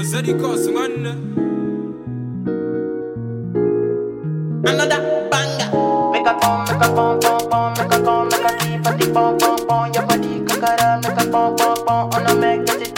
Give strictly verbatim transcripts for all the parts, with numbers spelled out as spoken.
Zeddy Cos, man. Another banger. Make a come, make a pom pom pom, make a come, make a keep a tick pom pom pom. Your body kakara, make a pom pom pom. On a make it.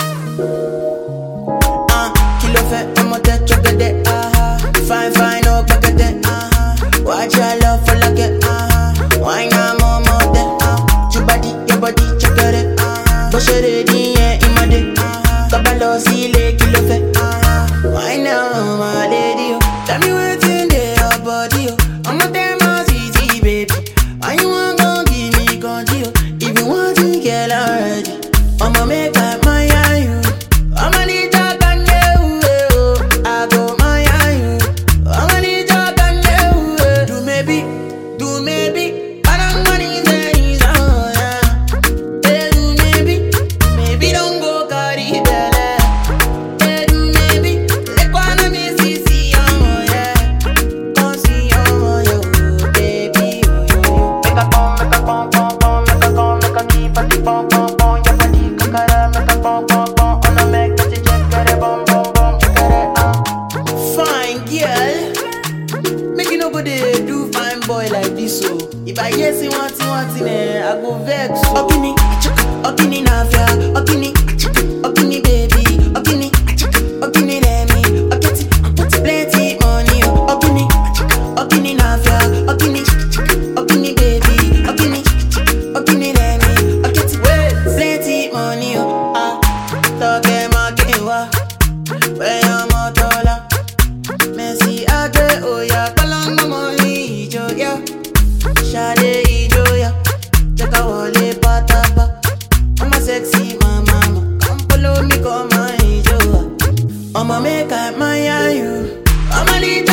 Ah, kilo fe, I'm a touch of the ah. Fine, fine, oh, back at it. Ah, watch your love for like it. Ah, why not more, more than ah. Your body, your body, check it. Ah, push it in, yeah, in my dick. Ah, kabalo sile kilo fe. Ah, why now, my lady? Tell me what's in there, your body. I'm a damn easy, baby. Why you want gon' give me control? If you want to get already, I'ma make up my you. I'ma need your candle. I go my you. I'ma need your candle. Do maybe, do maybe. But I'm gonna need these on ya. Hey, do maybe, maybe don't go carry belly. Hey, do maybe, let one of me see see on ya. Come see on ya, baby. Make a pom, make a pom pom pom, make a come, make a keep a tick pom pom pom. Your body kakara, make a pom pom pom. On a make it check it, bom bom bom, check it ah. Fine girl, make you no go dey do fine boy like this so. If I hear say one thing, one thing, eh, I go vex so. Okini, okini nafia, okini, okini baby, okini, okini lemi, okiti, okiti plenty money, oh. Okini, okini nafia, okini, okini baby, okini, okini lemi, okiti, plenty money, oh. Ah, toke makewa, where your motola, Messi ade oya, kalanga money ijo ya, shade ijo ya, cheka wale patapa, I'm a sexy mama, come follow me, come on ijo, I'ma make up my you, I'ma need